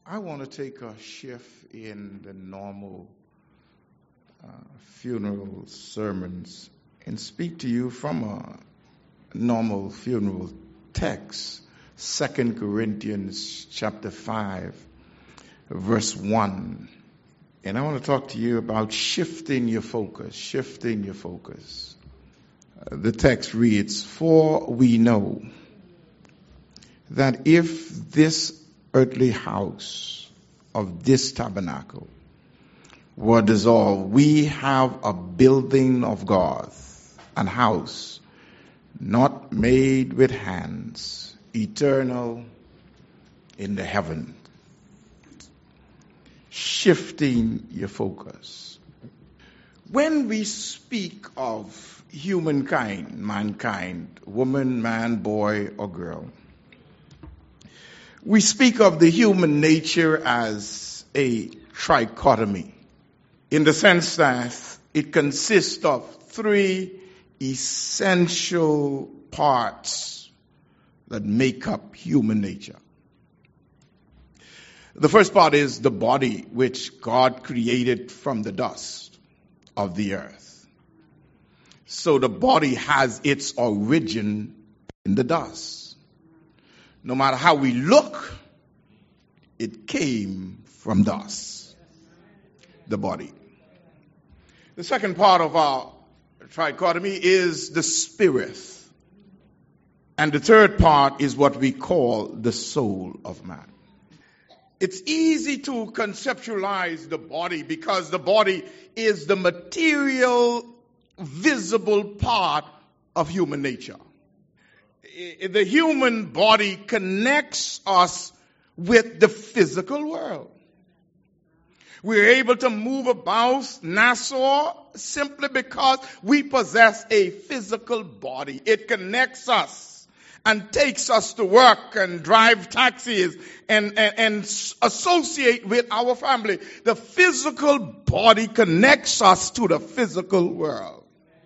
I want to take a shift in the normal funeral sermons and speak to you from a normal funeral text, 2 Corinthians chapter 5, verse 1. And I want to talk to you about shifting your focus. The text reads, "For we know that if this earthly house of this tabernacle were dissolved, we have a building of God, an house not made with hands, eternal in the heaven." Shifting your focus. When we speak of humankind, mankind, woman, man, boy, or girl, we speak of the human nature as a trichotomy, in the sense that it consists of three essential parts that make up human nature. The first part is the body, which God created from the dust of the earth. So the body has its origin in the dust. No matter how we look, it came from dust, the body. The second part of our trichotomy is the spirit. And the third part is what we call the soul of man. It's easy to conceptualize the body because the body is the material, visible part of human nature. The human body connects us with the physical world. We're able to move about Nassau simply because we possess a physical body. It connects us and takes us to work and drive taxis and associate with our family. The physical body connects us to the physical world.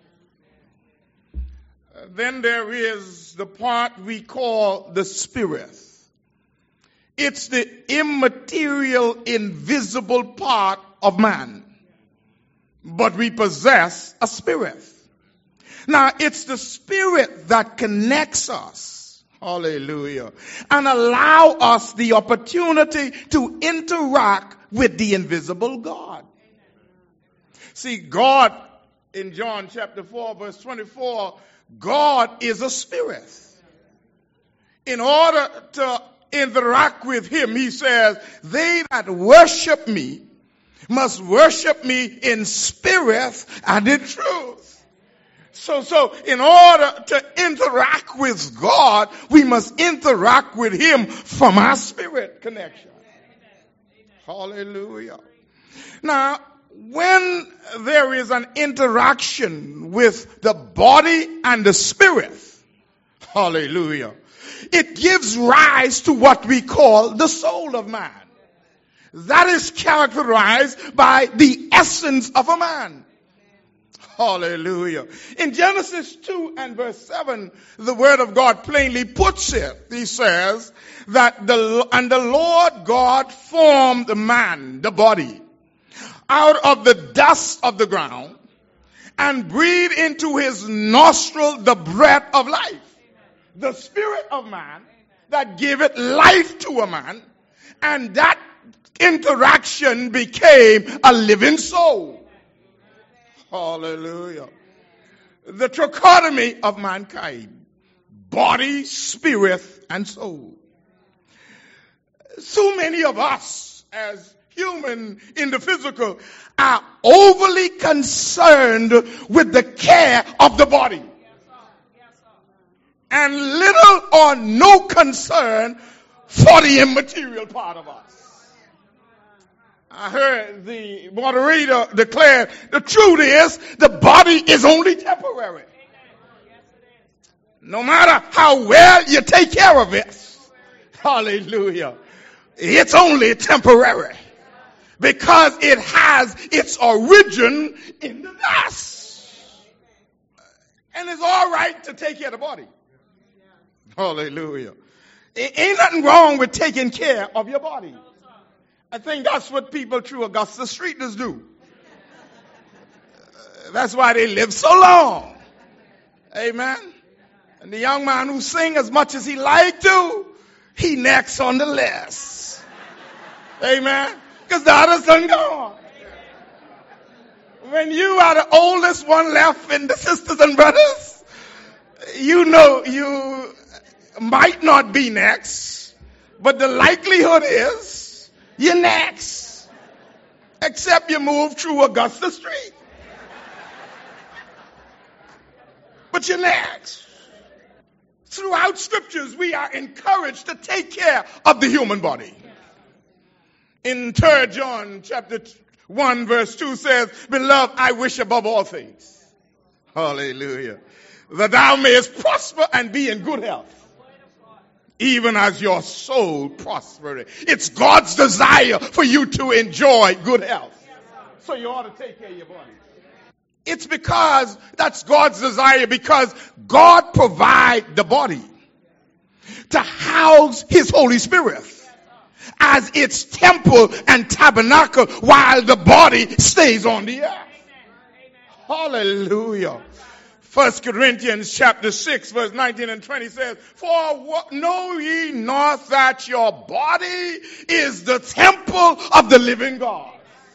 Then there is the part we call the spirit. It's the immaterial, invisible part of man. But we possess a spirit. Now, it's the spirit that connects us, hallelujah, and allow us the opportunity to interact with the invisible God. See, God, in John chapter 4, verse 24, God is a spirit. In order to interact with him, he says, they that worship me must worship me in spirit and in truth. So in order to interact with God, we must interact with him from our spirit connection. Hallelujah. Now, when there is an interaction with the body and the spirit, hallelujah, it gives rise to what we call the soul of man. That is characterized by the essence of a man. Hallelujah. In Genesis 2 and verse 7, the word of God plainly puts it. He says that the Lord God formed man, the body, out of the dust of the ground and breathed into his nostril the breath of life. The spirit of man that giveth life to a man, and that interaction became a living soul. Hallelujah. The trichotomy of mankind, body, spirit, and soul. So many of us as human in the physical are overly concerned with the care of the body. And little or no concern for the immaterial part of us. I heard the moderator declare the truth is the body is only temporary. No matter how well you take care of it, hallelujah, it's only temporary because it has its origin in the dust. And it's all right to take care of the body. Hallelujah. Ain't nothing wrong with taking care of your body. I think that's what people through Augusta Streeters do. That's why they live so long. Amen. And the young man who sing as much as he like to, he next on the list. Amen. Because the others done gone. When you are the oldest one left in the sisters and brothers, you know you might not be next, but the likelihood is you're next. Except you move through Augusta Street. But you're next. Throughout scriptures, we are encouraged to take care of the human body. In 3 John chapter 1 verse 2 says, Beloved, I wish above all things, hallelujah, that thou mayest prosper and be in good health, even as your soul prospereth. It's God's desire for you to enjoy good health. So you ought to take care of your body. It's because that's God's desire, because God provides the body to house His Holy Spirit as its temple and tabernacle while the body stays on the earth. Hallelujah. 1 Corinthians chapter 6 verse 19 and 20 says, For know ye not that your body is the temple of the living God,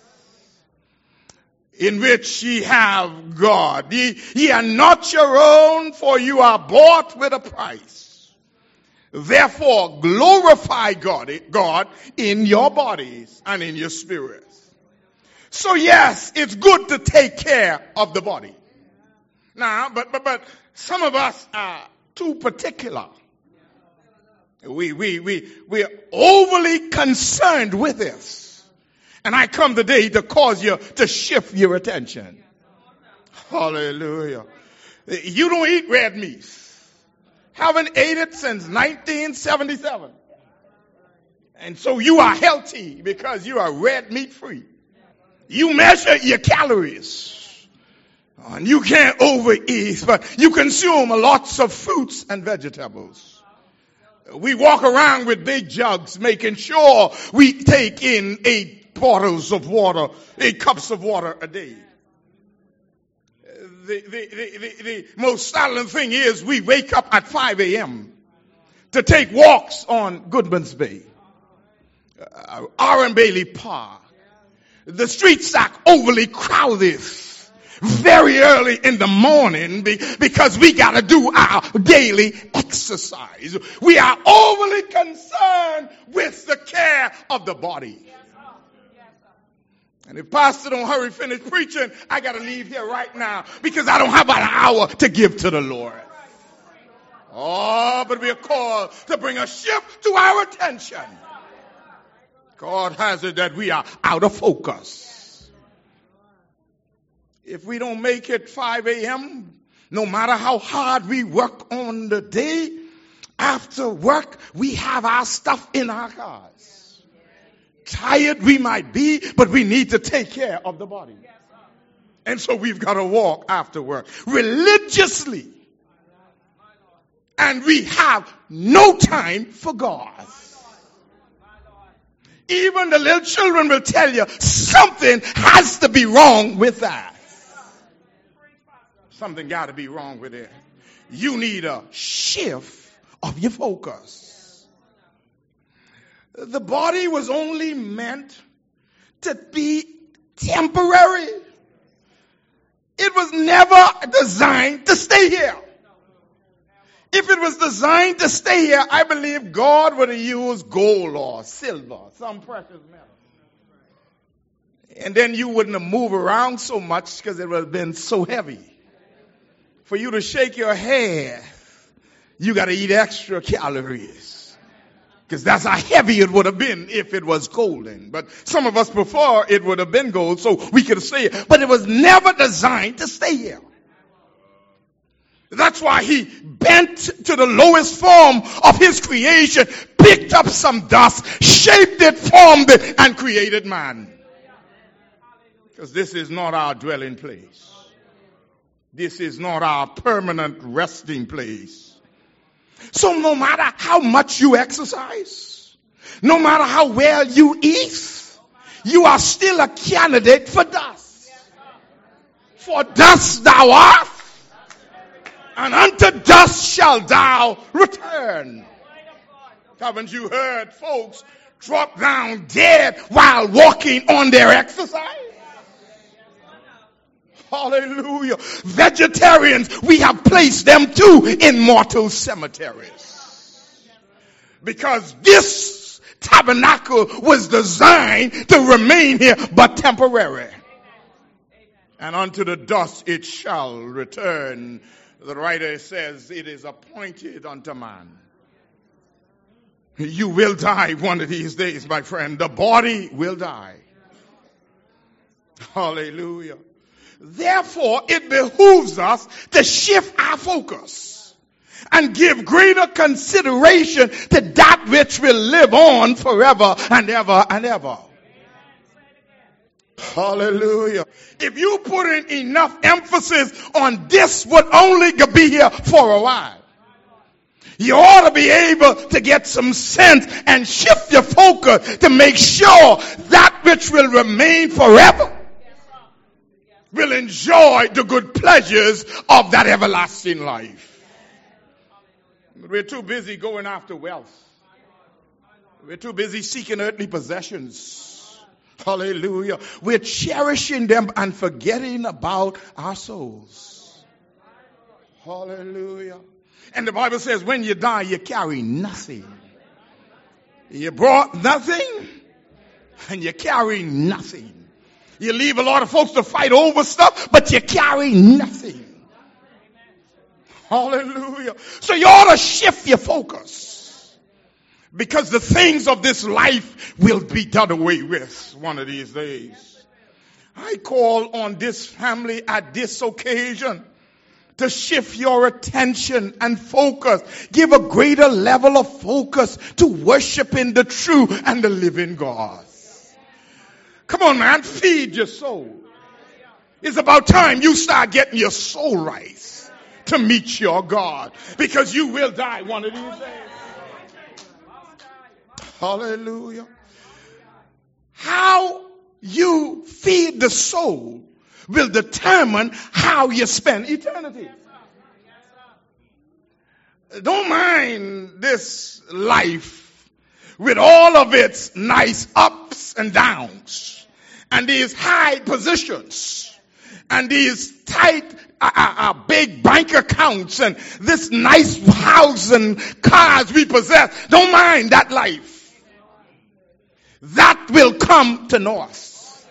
in which ye have God. Ye are not your own, for you are bought with a price. Therefore glorify God in your bodies and in your spirits. So yes, it's good to take care of the body. Now, but some of us are too particular. We're overly concerned with this. And I come today to cause you to shift your attention. Hallelujah. You don't eat red meat. Haven't ate it since 1977. And so you are healthy because you are red meat free. You measure your calories. And you can't overeat, but you consume lots of fruits and vegetables. We walk around with big jugs making sure we take in 8 bottles of water, 8 cups of water a day. The most startling thing is we wake up at 5 a.m. to take walks on Goodman's Bay, Aaron Bailey Park. The streets are overly crowded very early in the morning because we got to do our daily exercise. We are overly concerned with the care of the body. And if Pastor don't hurry finish preaching, I got to leave here right now because I don't have about an hour to give to the Lord. Oh, but we are called to bring a shift to our attention. God has it that we are out of focus. If we don't make it 5 a.m., no matter how hard we work on the day, after work, we have our stuff in our cars. Tired we might be, but we need to take care of the body. And so we've got to walk after work religiously. And we have no time for God. Even the little children will tell you something has to be wrong with that. Something got to be wrong with it. You need a shift of your focus. The body was only meant to be temporary. It was never designed to stay here. If it was designed to stay here, I believe God would have used gold or silver, some precious metal. And then you wouldn't have moved around so much because it would have been so heavy. For you to shake your head, you got to eat extra calories. Because that's how heavy it would have been if it was golden. But some of us prefer it would have been gold so we could stay here. But it was never designed to stay here. That's why he bent to the lowest form of his creation, picked up some dust, shaped it, formed it, and created man. Because this is not our dwelling place. This is not our permanent resting place. So no matter how much you exercise, no matter how well you eat, you are still a candidate for dust. For dust thou art, and unto dust shalt thou return. Haven't you heard folks drop down dead while walking on their exercise? Hallelujah. Vegetarians, we have placed them too in mortal cemeteries. Because this tabernacle was designed to remain here but temporary. And unto the dust it shall return. The writer says it is appointed unto man. You will die one of these days, my friend. The body will die. Hallelujah. Therefore, it behooves us to shift our focus and give greater consideration to that which will live on forever and ever and ever. Hallelujah. If you put in enough emphasis on this would only be here for a while, you ought to be able to get some sense and shift your focus to make sure that which will remain forever will enjoy the good pleasures of that everlasting life. We're too busy going after wealth. We're too busy seeking earthly possessions. Hallelujah. We're cherishing them and forgetting about our souls. Hallelujah. And the Bible says when you die, you carry nothing. You brought nothing and you carry nothing. You leave a lot of folks to fight over stuff, but you carry nothing. Hallelujah. So you ought to shift your focus. Because the things of this life will be done away with one of these days. I call on this family at this occasion to shift your attention and focus. Give a greater level of focus to worshiping the true and the living God. Come on, man, feed your soul. It's about time you start getting your soul right to meet your God, because you will die one of these days. Hallelujah. How you feed the soul will determine how you spend eternity. Don't mind this life with all of its nice ups and downs and these high positions and these tight big bank accounts and this nice house and cars we possess. Don't mind that life. That will come to naught.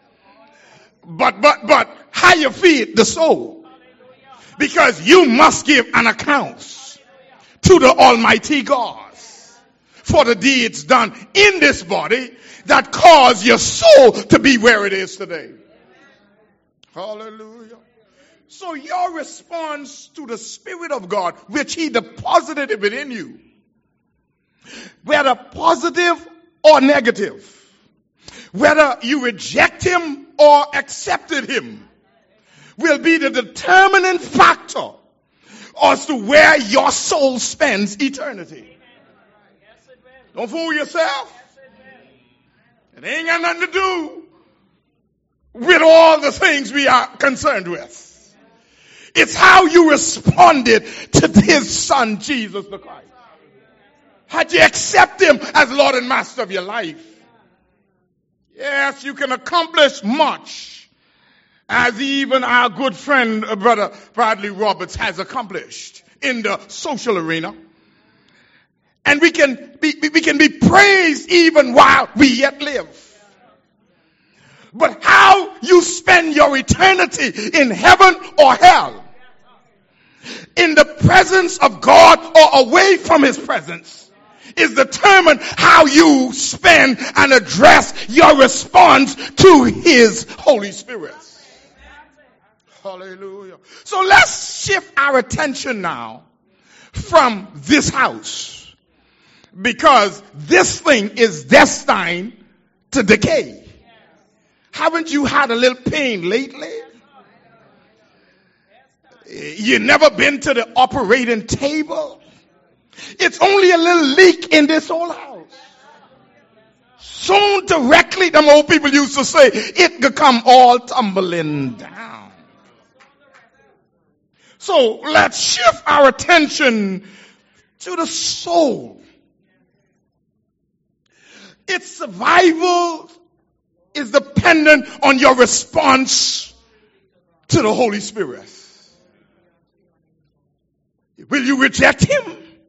But how you feed the soul, because you must give an account to the Almighty God for the deeds done in this body that caused your soul to be where it is today. Hallelujah. So your response to the Spirit of God, which He deposited within you, whether positive or negative, whether you reject Him or accepted Him, will be the determining factor as to where your soul spends eternity. Don't fool yourself. It ain't got nothing to do with all the things we are concerned with. It's how you responded to His Son, Jesus the Christ. Had you accept Him as Lord and Master of your life? Yes, you can accomplish much, as even our good friend, Brother Bradley Roberts, has accomplished in the social arena. And we can be praised even while we yet live. But how you spend your eternity in heaven or hell, in the presence of God or away from His presence, is determined how you spend and address your response to His Holy Spirit. Hallelujah. So let's shift our attention now from this house, because this thing is destined to decay. Haven't you had a little pain lately? You never been to the operating table? It's only a little leak in this old house. So directly, them old people used to say, it could come all tumbling down. So let's shift our attention to the soul. Its survival is dependent on your response to the Holy Spirit. Will you reject him?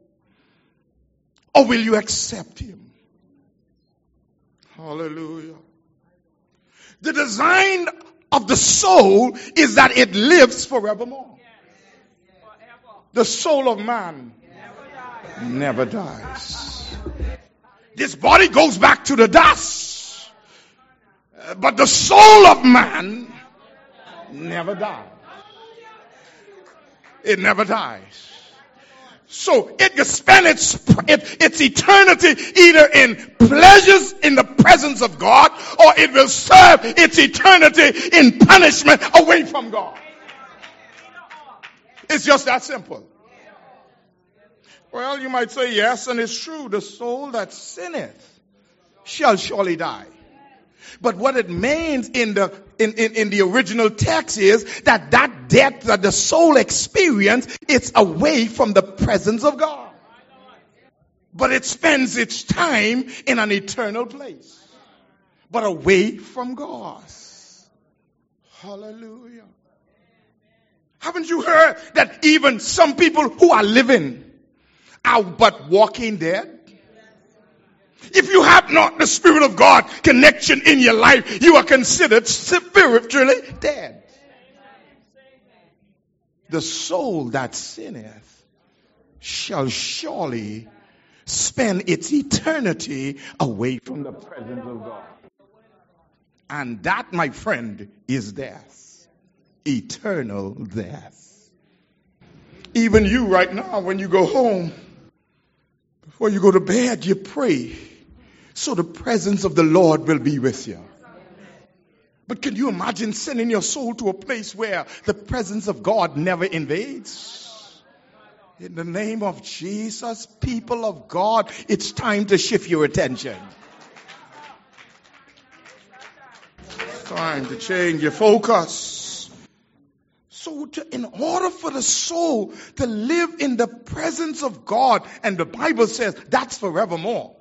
Or will you accept him? Hallelujah. The design of the soul is that it lives forevermore. The soul of man never dies. This body goes back to the dust. But the soul of man never dies. It never dies. So it can spend its eternity either in pleasures in the presence of God, or it will serve its eternity in punishment away from God. It's just that simple. Well, you might say yes, and it's true. The soul that sinneth shall surely die. But what it means in the original text is that death that the soul experienced, it's away from the presence of God. But it spends its time in an eternal place, but away from God. Hallelujah. Haven't you heard that even some people who are living are but walking dead? If you have not the Spirit of God connection in your life, you are considered spiritually dead. The soul that sinneth shall surely spend its eternity away from the presence of God. And that, my friend, is death. Eternal death. Even you right now, when you go home, before you go to bed, you pray, so the presence of the Lord will be with you. But can you imagine sending your soul to a place where the presence of God never invades? In the name of Jesus, people of God, it's time to shift your attention. It's time to change your focus. So in order for the soul to live in the presence of God, and the Bible says that's forevermore,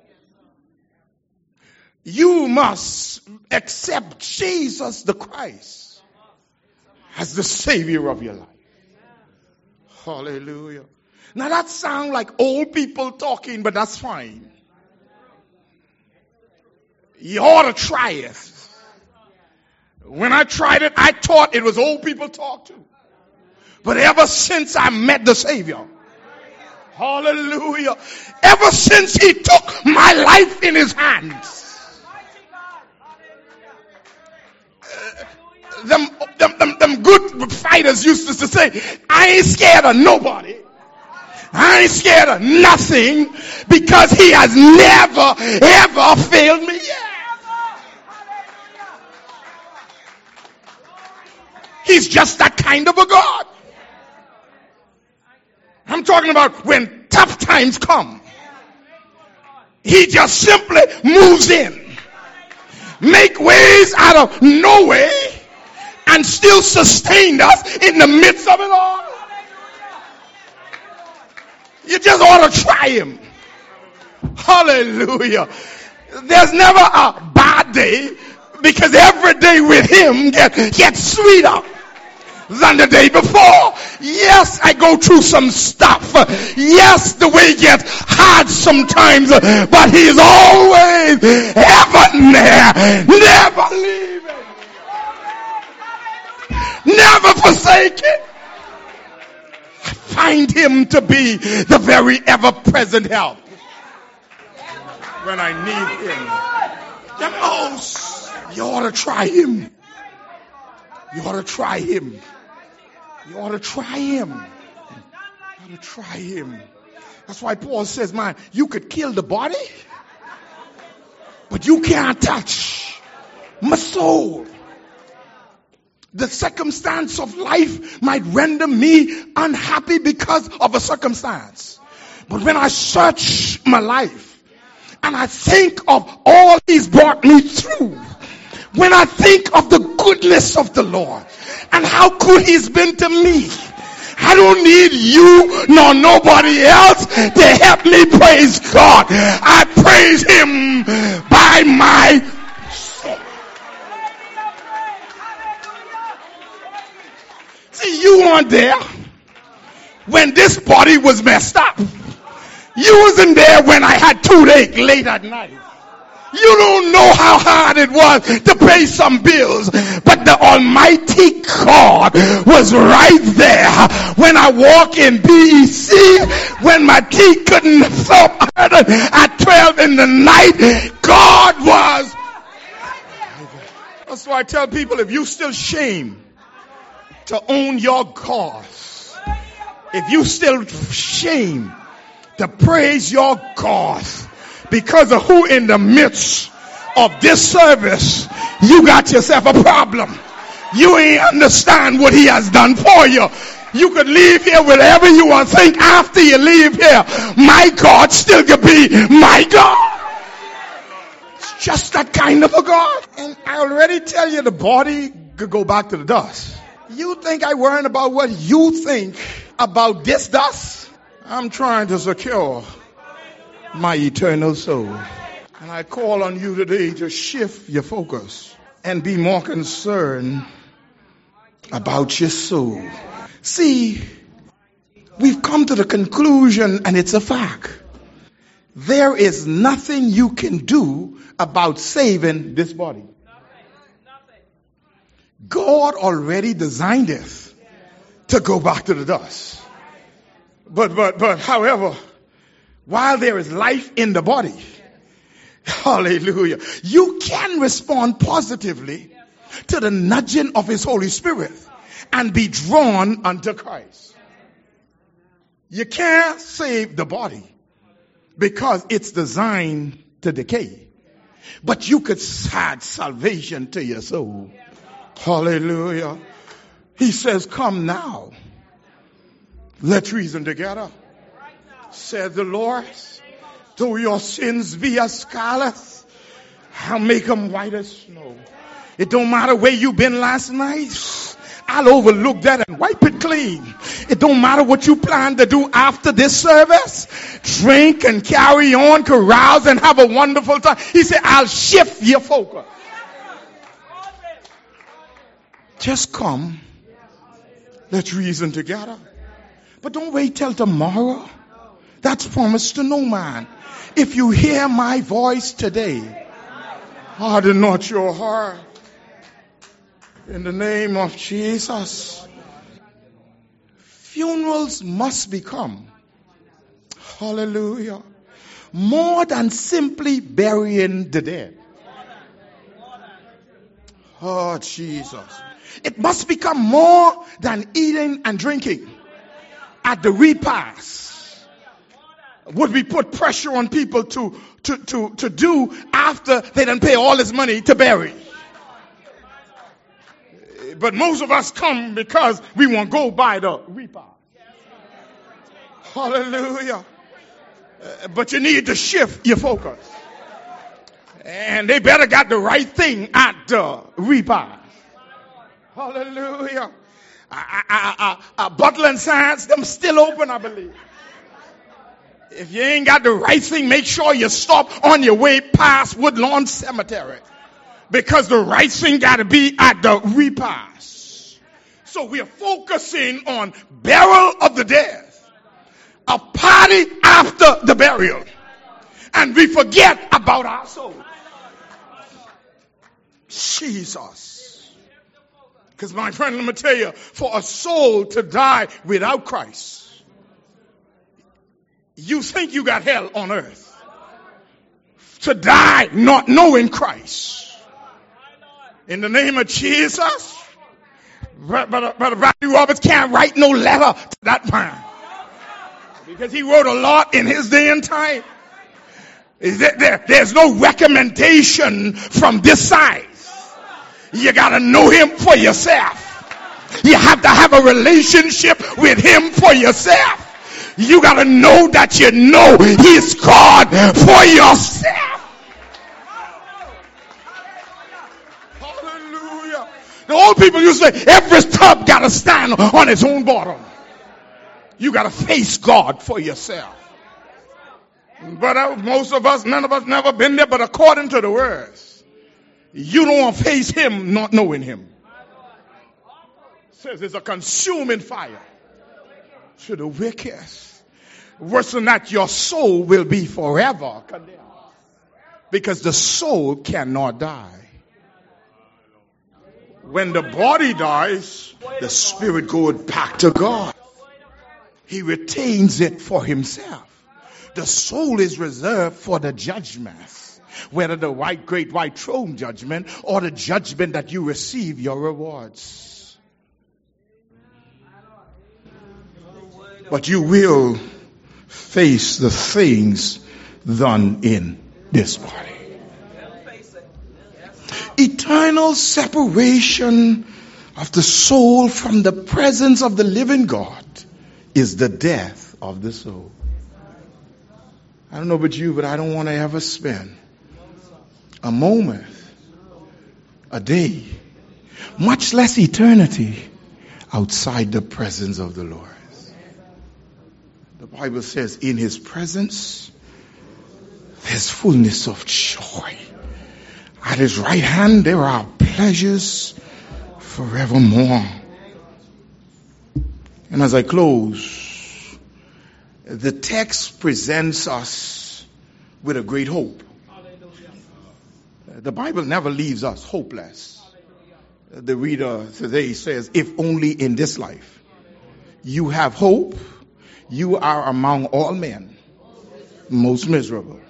you must accept Jesus the Christ as the Savior of your life. Hallelujah. Now that sounds like old people talking, but that's fine. You ought to try it. When I tried it, I thought it was old people talk too. But ever since I met the Savior, hallelujah, ever since he took my life in his hands, them good fighters used to say, I ain't scared of nobody. I ain't scared of nothing, because he has never, ever failed me yet. He's just that kind of a God. I'm talking about when tough times come, he just simply moves in, make ways out of no way, and still sustain us in the midst of it all. You just ought to try him. Hallelujah. There's never a bad day, because every day with him gets sweeter than the day before. Yes, I go through some stuff. Yes, the way gets hard sometimes, but he's always ever there, never leaving, never forsaken. I find him to be the very ever-present help when I need him the most. You ought to try him. You ought to try him. You ought to try him. You ought to try him. That's why Paul says, man, you could kill the body, but you can't touch my soul. The circumstance of life might render me unhappy because of a circumstance. But when I search my life and I think of all he's brought me through, when I think of the goodness of the Lord and how good he's been to me, I don't need you nor nobody else to help me praise God. I praise him by my soul. See, you weren't there when this body was messed up. You wasn't there when I had toothache late at night. You don't know how hard it was to pay some bills, but the Almighty God was right there when I walk in BEC, when my teeth couldn't stop hurting at 12 in the night. God was. That's why I tell people, if you still shame to own your God, if you still shame to praise your God, because of who in the midst of this service, you got yourself a problem. You ain't understand what he has done for you. You could leave here whatever you want to think after you leave here. My God still could be my God. It's just that kind of a God. And I already tell you, the body could go back to the dust. You think I worrying about what you think about this dust? I'm trying to secure my eternal soul. And I call on you today to shift your focus and be more concerned about your soul. See, we've come to the conclusion, and it's a fact. There is nothing you can do about saving this body. God already designed it to go back to the dust. But however, while there is life in the body, hallelujah, you can respond positively to the nudging of his Holy Spirit and be drawn unto Christ. You can't save the body because it's designed to decay, but you could add salvation to your soul. Hallelujah. He says, come now, let's reason together. Said the Lord, though your sins be as scarlet, I'll make them white as snow. It don't matter where you been last night, I'll overlook that and wipe it clean. It don't matter what you plan to do after this service. Drink and carry on, carouse and have a wonderful time. He said, I'll shift your focus. Just come, let's reason together. But don't wait till tomorrow. That's promised to no man. If you hear my voice today, harden not your heart. In the name of Jesus. Funerals must become, hallelujah, more than simply burying the dead. Oh, Jesus. It must become more than eating and drinking at the repast. Would we put pressure on people to do after they done pay all this money to bury? But most of us come because we want to go by the repast. Hallelujah. But you need to shift your focus. And they better got the right thing at the repast. Hallelujah. Butler and Science, them still open, I believe. If you ain't got the right thing, make sure you stop on your way past Woodlawn Cemetery. Because the right thing got to be at the repast. So we are focusing on burial of the dead. A party after the burial. And we forget about our soul. Jesus. Because my friend, let me tell you, for a soul to die without Christ, you think you got hell on earth. To die not knowing Christ. In the name of Jesus, Brother Rodney Roberts can't write no letter to that man. Because he wrote a lot in his day and time. There's no recommendation from this side. You got to know him for yourself. You have to have a relationship with him for yourself. You got to know that you know he's God for yourself. Hallelujah. The old people used to say, every tub got to stand on its own bottom. You got to face God for yourself. But most of us, none of us never been there, but according to the words, you don't want to face him not knowing him. It says it's a consuming fire to the wicked. Worse than that, your soul will be forever condemned. Because the soul cannot die. When the body dies, the spirit goes back to God. He retains it for himself. The soul is reserved for the judgment, whether the great white throne judgment or the judgment that you receive your rewards. But you will face the things done in this body. Eternal separation of the soul from the presence of the living God is the death of the soul. I don't know about you, but I don't want to ever spend a moment, a day, much less eternity, outside the presence of the Lord. The Bible says, in his presence, there's fullness of joy. At his right hand, there are pleasures forevermore. And as I close, the text presents us with a great hope. The Bible never leaves us hopeless. The reader today says, if only in this life you have hope, you are among all men most miserable.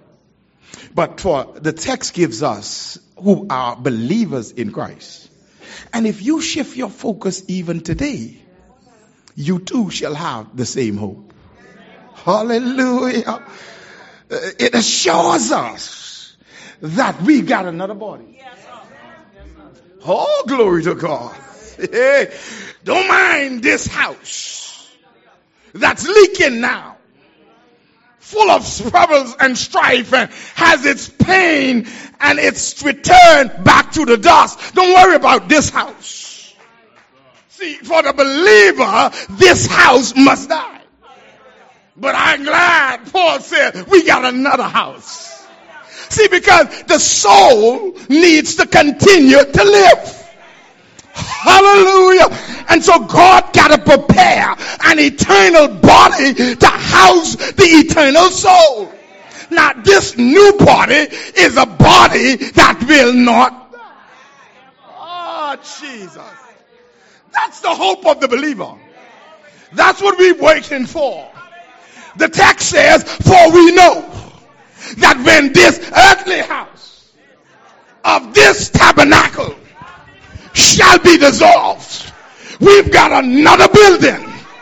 But for the text gives us who are believers in Christ. And if you shift your focus even today, you too shall have the same hope. Hallelujah. It assures us that we got another body. Oh, glory to God. Hey, don't mind this house that's leaking now, full of troubles and strife, and has its pain and its return back to the dust. Don't worry about this house. See, for the believer, this house must die. But I'm glad Paul said we got another house. See, because the soul needs to continue to live. Hallelujah. And so God got to prepare an eternal body to house the eternal soul. Now this new body is a body that will not die. Oh, Jesus. That's the hope of the believer. That's what we're waiting for. The text says, for we know that when this earthly house of this tabernacle shall be dissolved, we've got another building.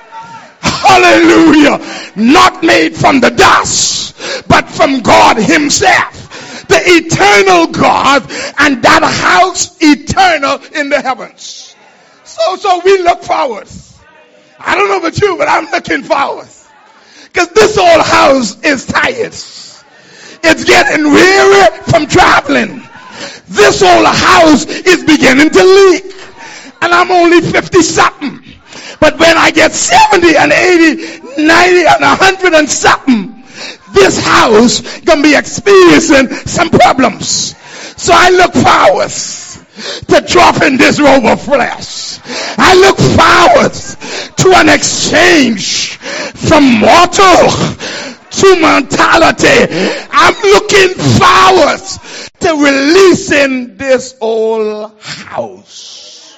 Hallelujah. Not made from the dust, but from God himself, the eternal God, and that house eternal in the heavens. So we look forward. I don't know about you, but I'm looking forward. Because this old house is tired. It's getting weary from traveling. This old house is beginning to leak. And I'm only 50 something. But when I get 70 and 80, 90 and 100 and something, this house gonna be experiencing some problems. So I look forward to dropping this robe of flesh. I look forward to an exchange from mortal to mortality. I'm looking forward to releasing this old house.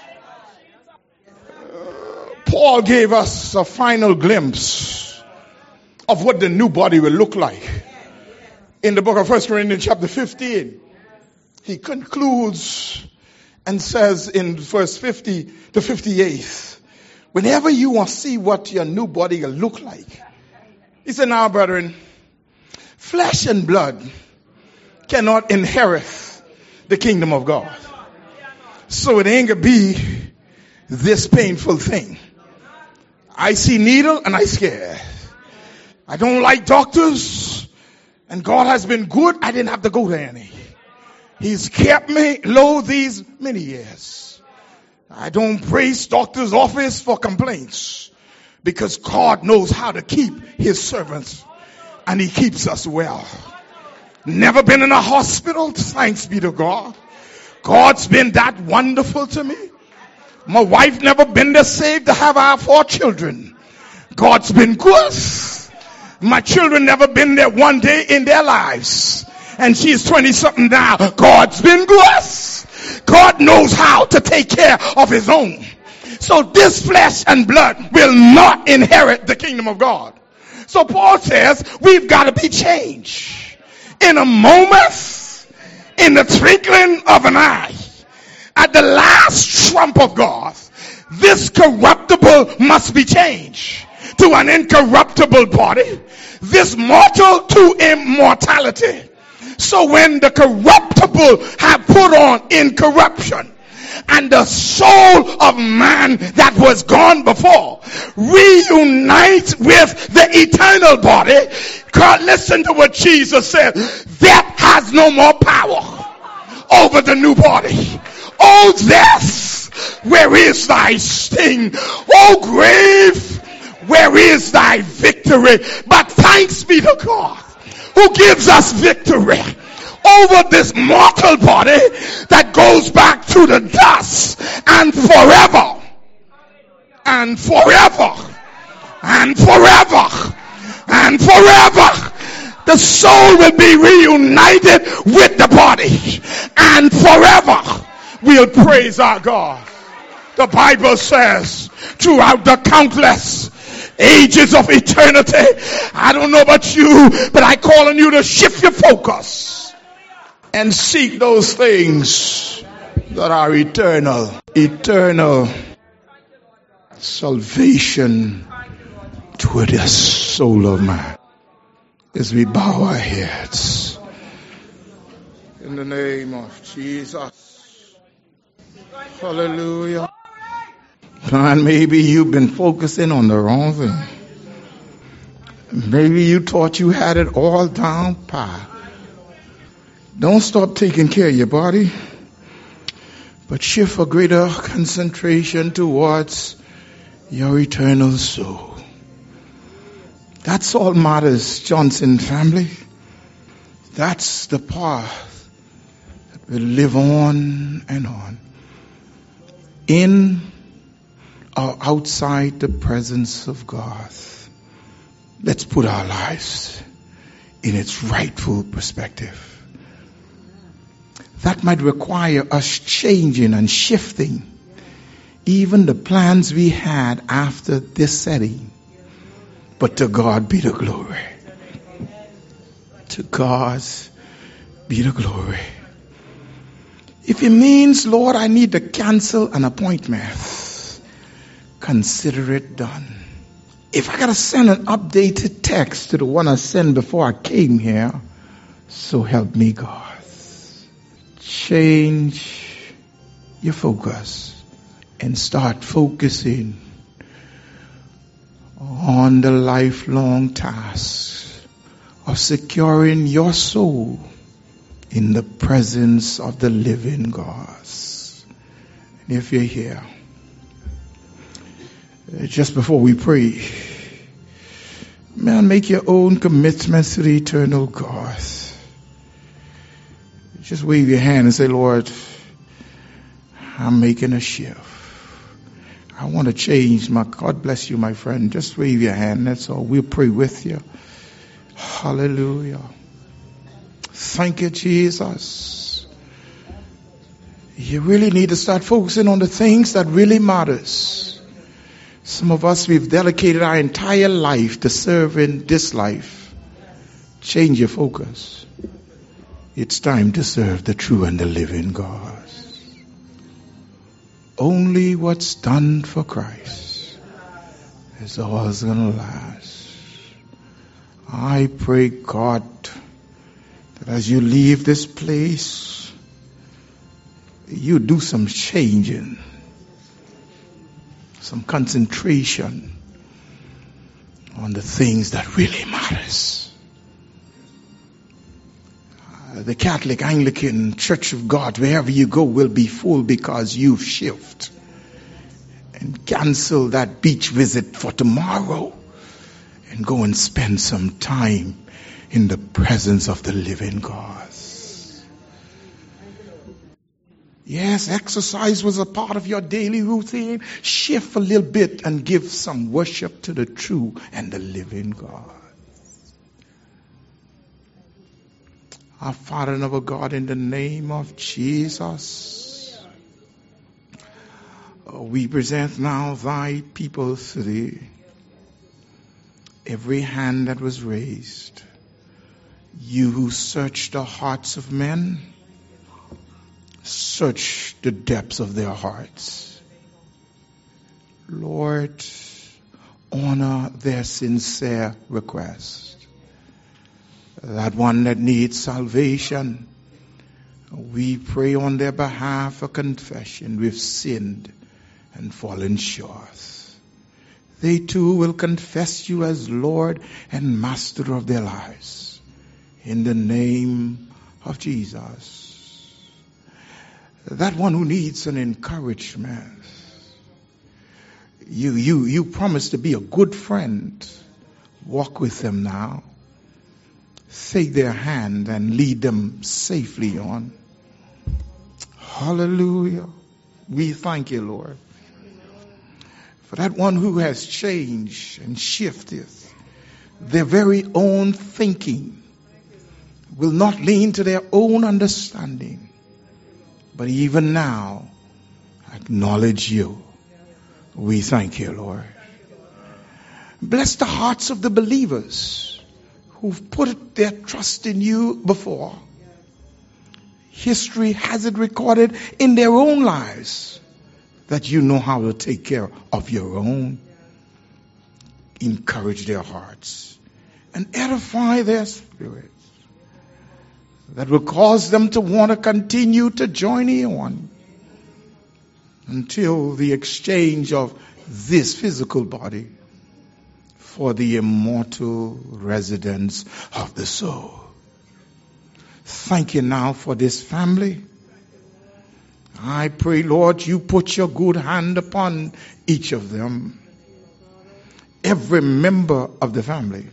Paul gave us a final glimpse of what the new body will look like. In the book of 1 Corinthians chapter 15, he concludes and says in verse 50 to 58, whenever you want to see what your new body will look like, he said, now brethren, flesh and blood cannot inherit the kingdom of God. So it ain't gonna be this painful thing. I see needle and I scared. I don't like doctors. And God has been good. I didn't have to go to any. He's kept me low these many years. I don't praise doctor's office for complaints, because God knows how to keep his servants, and he keeps us well. Never been in a hospital, thanks be to God. God's been that wonderful to me. My wife never been there saved to have our 4 children. God's been good. My children never been there one day in their lives. And she's 20-something now. God's been good. God knows how to take care of his own. So this flesh and blood will not inherit the kingdom of God. So Paul says we've got to be changed. In a moment, in the twinkling of an eye, at the last trump of God, this corruptible must be changed to an incorruptible body, this mortal to immortality. So when the corruptible have put on incorruption, and the soul of man that was gone before reunite with the eternal body, God, listen to what Jesus said: death has no more power over the new body. Oh death, where is thy sting? Oh grave, where is thy victory? But thanks be to God who gives us victory over this mortal body that goes back to the dust, and forever and forever and forever and forever the soul will be reunited with the body, and forever we'll praise our God. The Bible says throughout the countless ages of eternity, I don't know about you, but I call on you to shift your focus and seek those things that are eternal. Eternal salvation to the soul of man. As we bow our heads in the name of Jesus. Hallelujah. And maybe you've been focusing on the wrong thing. Maybe you thought you had it all down pat. Don't stop taking care of your body, but shift a greater concentration towards your eternal soul. That's all matters, Johnson family. That's the path that will live on and on, in or outside the presence of God. Let's put our lives in its rightful perspective. That might require us changing and shifting even the plans we had after this setting. But to God be the glory. To God be the glory. If it means, Lord, I need to cancel an appointment, consider it done. If I got to send an updated text to the one I sent before I came here, so help me God. Change your focus and start focusing on the lifelong task of securing your soul in the presence of the living God. And if you're here, just before we pray, man, make your own commitments to the eternal God. Just wave your hand and say, Lord, I'm making a shift. I want to change my, God bless you, my friend. Just wave your hand, that's all. We'll pray with you. Hallelujah. Thank you, Jesus. You really need to start focusing on the things that really matters. Some of us, we've dedicated our entire life to serving this life. Change your focus. It's time to serve the true and the living God. Only what's done for Christ is all that's going to last. I pray, God, that as you leave this place, you do some changing, some concentration on the things that really matters. The Catholic, Anglican, Church of God, wherever you go, will be full because you've shifted and cancel that beach visit for tomorrow and go and spend some time in the presence of the living God. Yes, exercise was a part of your daily routine. Shift a little bit and give some worship to the true and the living God. Our Father and our God, in the name of Jesus, we present now thy people to thee. Every hand that was raised, you who search the hearts of men, search the depths of their hearts. Lord, honor their sincere request. That one that needs salvation, we pray on their behalf a confession. We've sinned and fallen short. They too will confess you as Lord and Master of their lives. In the name of Jesus. That one who needs an encouragement. You promise to be a good friend. Walk with them now. Take their hand and lead them safely on. Hallelujah. We thank you, Lord. For that one who has changed and shifted their very own thinking, will not lean to their own understanding, but even now acknowledge you. We thank you, Lord. Bless the hearts of the believers who've put their trust in you before. History has it recorded in their own lives that you know how to take care of your own. Encourage their hearts and edify their spirits. That will cause them to want to continue to journey on until the exchange of this physical body for the immortal residence of the soul. Thank you now for this family. I pray, Lord, you put your good hand upon each of them, every member of the family.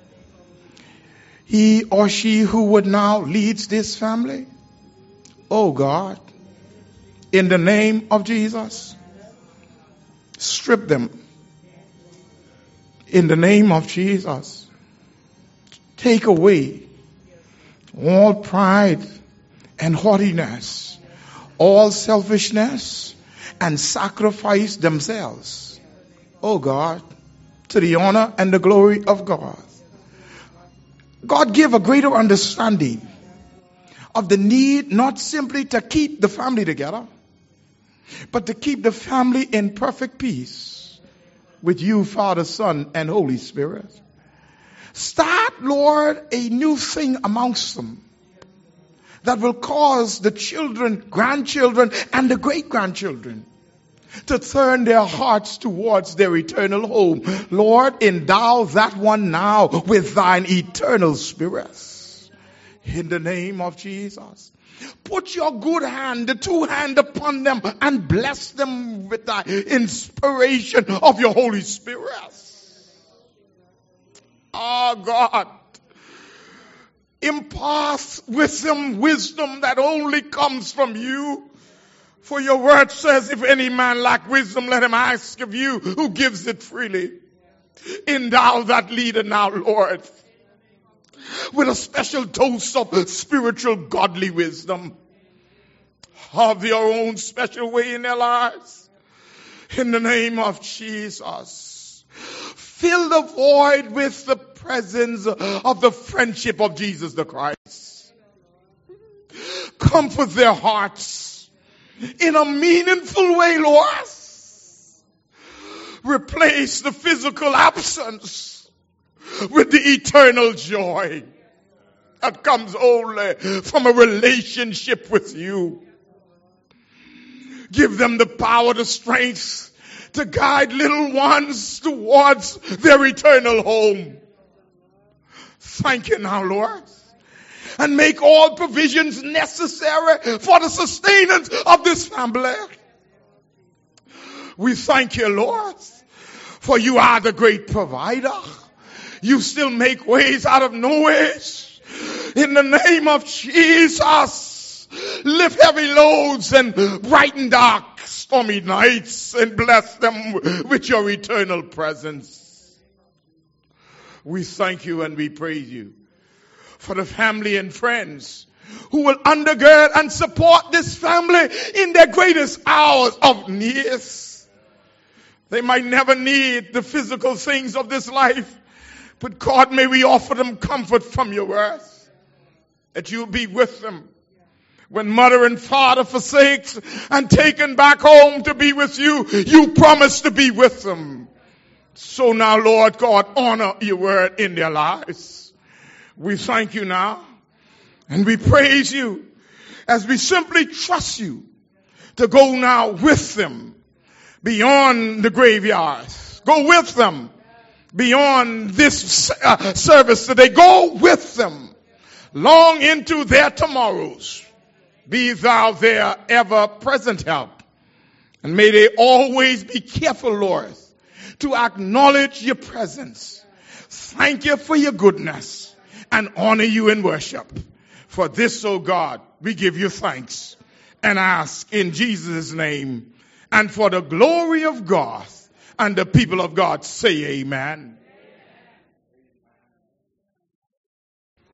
He or she who would now leads this family, oh God, in the name of Jesus, strip them. In the name of Jesus, take away all pride and haughtiness, all selfishness, and sacrifice themselves, oh God, to the honor and the glory of God. God, give a greater understanding of the need not simply to keep the family together, but to keep the family in perfect peace with you, Father, Son, and Holy Spirit. Start, Lord, a new thing amongst them that will cause the children, grandchildren, and the great-grandchildren to turn their hearts towards their eternal home. Lord, endow that one now with thine eternal spirit. In the name of Jesus. Put your good hand, the two hand upon them, and bless them with thy inspiration of your Holy Spirit. Oh God. Impart with them wisdom that only comes from you. For your word says, if any man lack wisdom, let him ask of you, who gives it freely. Endow that leader now, Lord, with a special dose of spiritual godly wisdom. Have your own special way in their lives. In the name of Jesus. Fill the void with the presence of the friendship of Jesus the Christ. Comfort their hearts in a meaningful way, Lord. Replace the physical absence with the eternal joy that comes only from a relationship with you. Give them the power, the strength, to guide little ones towards their eternal home. Thank you now, Lord. And make all provisions necessary for the sustenance of this family. We thank you, Lord, for you are the great provider. You still make ways out of no ways. In the name of Jesus, lift heavy loads and brighten dark, stormy nights and bless them with your eternal presence. We thank you and we praise you for the family and friends who will undergird and support this family in their greatest hours of need. They might never need the physical things of this life, but God, may we offer them comfort from your word, that you'll be with them when mother and father forsakes and taken back home to be with you. You promise to be with them. So now, Lord God, honor your word in their lives. We thank you now and we praise you as we simply trust you to go now with them beyond the graveyards. Go with them beyond this service today. Go with them long into their tomorrows. Be thou their ever-present help. And may they always be careful, Lord, to acknowledge your presence. Thank you for your goodness and honor you in worship. For this, O God, we give you thanks and ask in Jesus' name and for the glory of God. And the people of God say amen.